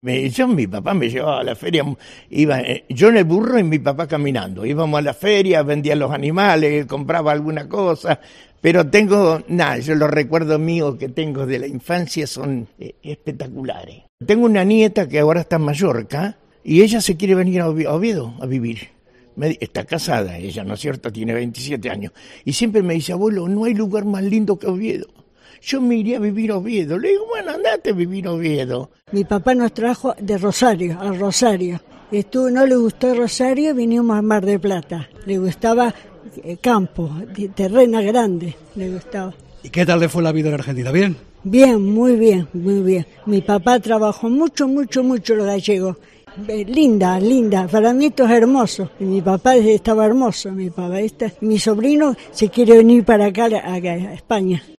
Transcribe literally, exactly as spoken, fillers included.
Me, yo, mi papá me llevaba a la feria, iba eh, yo en el burro y mi papá caminando. Íbamos a la feria, vendía los animales, compraba alguna cosa, pero tengo, nada, yo los recuerdos míos que tengo de la infancia son eh, espectaculares. Tengo una nieta que ahora está en Mallorca y ella se quiere venir a Oviedo a vivir. Me, está casada, ella, ¿no es cierto?, tiene veintisiete años. Y siempre me dice, abuelo, no hay lugar más lindo que Oviedo. Yo me iría a vivir a Oviedo. Le digo, bueno, andate a vivir a Oviedo. Mi papá nos trajo de Rosario, a Rosario. Estuvo, no le gustó Rosario, vinimos a Mar del Plata. Le gustaba eh, campo, terreno grande, le gustaba. ¿Y qué tal le fue la vida en Argentina? ¿Bien? Bien, muy bien, muy bien. Mi papá trabajó mucho, mucho, mucho los gallegos. Eh, linda, linda. Para mí esto es hermoso. Y mi papá estaba hermoso, mi papá. Este, mi sobrino se quiere venir para acá, a, a España.